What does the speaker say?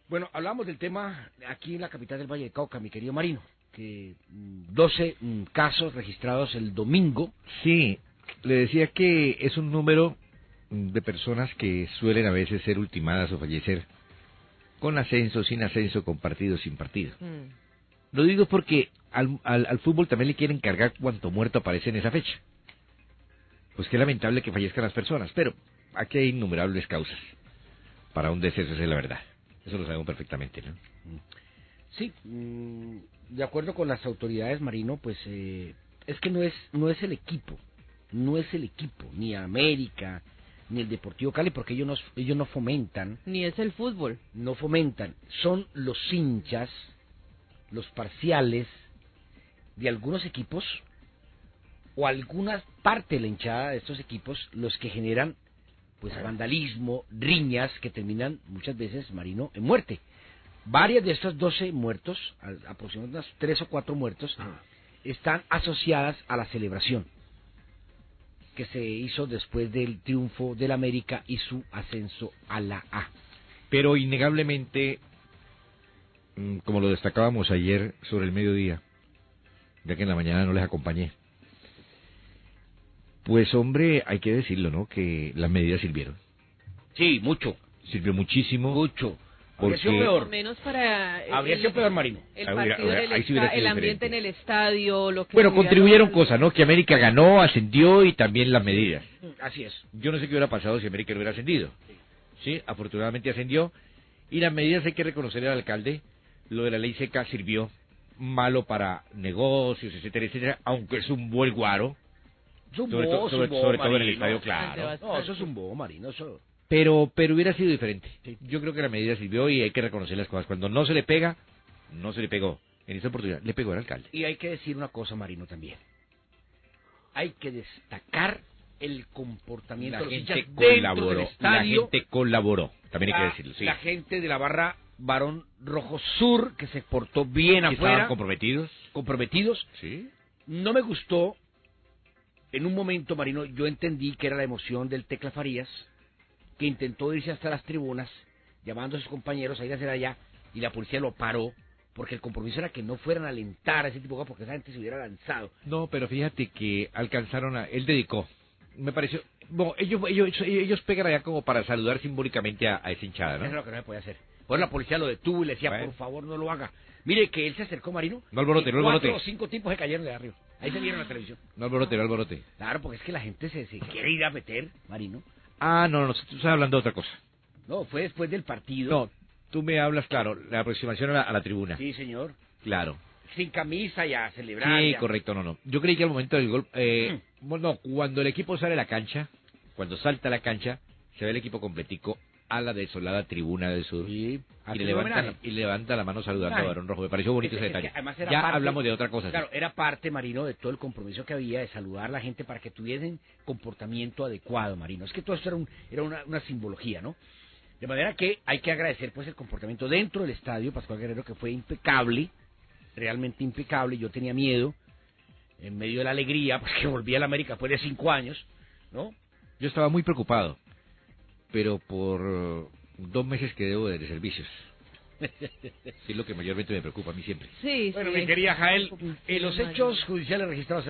Bueno, hablamos del tema aquí en la capital del Valle del Cauca, mi querido Marino, que 12 casos registrados el domingo. Sí, le decía que es un número de personas que suelen a veces ser ultimadas o fallecer con ascenso, sin ascenso, con partido, sin partido. Lo digo porque al fútbol también le quieren cargar cuanto muerto aparece en esa fecha. Pues qué lamentable que fallezcan las personas, pero aquí hay innumerables causas para un deceso, esa es la verdad. Eso lo sabemos perfectamente, ¿no? Sí, de acuerdo con las autoridades, Marino, pues es que no es el equipo, ni América, ni el Deportivo Cali, porque ellos no fomentan. Ni es el fútbol. No fomentan, son los hinchas, los parciales de algunos equipos o alguna parte de la hinchada de estos equipos los que generan pues vandalismo, riñas que terminan muchas veces, Marino, en muerte. Varias de estos 12 muertos, aproximadamente unas 3 o 4 muertos, están asociadas a la celebración que se hizo después del triunfo del América y su ascenso a la A. Pero innegablemente, como lo destacábamos ayer sobre el mediodía, ya que en la mañana no les acompañé, pues hombre, hay que decirlo, ¿no? Que las medidas sirvieron. Sí, mucho. Sirvió muchísimo. Mucho. Porque... Habría sido peor. Menos para... Habría sido peor, Marino. El partido, el ambiente en el estadio, lo que... Bueno, contribuyeron cosas, ¿no? Que América ganó, ascendió y también las medidas. Así es. Yo no sé qué hubiera pasado si América no hubiera ascendido. Sí, afortunadamente ascendió. Y las medidas hay que reconocer al alcalde. Lo de la ley seca sirvió. Malo para negocios, etcétera, etcétera. Aunque es un buen guaro. Sobre todo en el estadio, claro. No, eso es un bobo, Marino, eso... Pero hubiera sido diferente. Yo creo que la medida sirvió y hay que reconocer las cosas. Cuando no se le pega, no se le pegó. En esta oportunidad le pegó al alcalde. Y hay que decir una cosa, Marino, también. Hay que destacar el comportamiento de los hinchas dentro del estadio. La gente colaboró, también hay que decirlo. Sí. La gente de la barra Barón Rojo Sur, que se portó bien afuera. Estaban comprometidos. Sí. No me gustó, en un momento, Marino, yo entendí que era la emoción del Tecla Farías, que intentó irse hasta las tribunas, llamando a sus compañeros a ir a hacer allá, y la policía lo paró, porque el compromiso era que no fueran a alentar a ese tipo de cosas, porque esa gente se hubiera lanzado. No, pero fíjate que alcanzaron a... Él dedicó, me pareció... Bueno, ellos pegan allá como para saludar simbólicamente a esa hinchada, ¿no? Eso es lo que no se podía hacer. Pues la policía lo detuvo y le decía, por favor, no lo haga. Mire que él se acercó, Marino. No alborote, no alborote. 4 o 5 tipos se cayeron de arriba. Ahí se vieron en la televisión. No alborote. Claro, porque es que la gente se quiere ir a meter, Marino. Ah, no, tú estás hablando de otra cosa. No, fue después del partido. No, tú me hablas, claro, la aproximación a la tribuna. Sí, señor. Claro. Sin camisa y a celebrar. Sí, ya. correcto, no. Yo creí que al momento del gol... bueno, cuando el equipo sale a la cancha, cuando salta a la cancha, se ve el equipo completico a la desolada tribuna del sur. Sí. Y levanta la mano saludando a Barón Rojo. Me pareció bonito ese detalle. Ya parte, hablamos de otra cosa. Claro, era parte, Marino, de todo el compromiso que había de saludar a la gente para que tuviesen comportamiento adecuado, Marino. Es que todo esto era una simbología, ¿no? De manera que hay que agradecer pues el comportamiento dentro del estadio, Pascual Guerrero, que fue impecable, realmente impecable. Yo tenía miedo, en medio de la alegría, pues que volví a la América después de 5 años, ¿no? Yo estaba muy preocupado, pero por 2 meses que debo de servicios. Sí, es lo que mayormente me preocupa a mí siempre. Sí, bueno, sí. mi querida Jael, los hechos judiciales registrados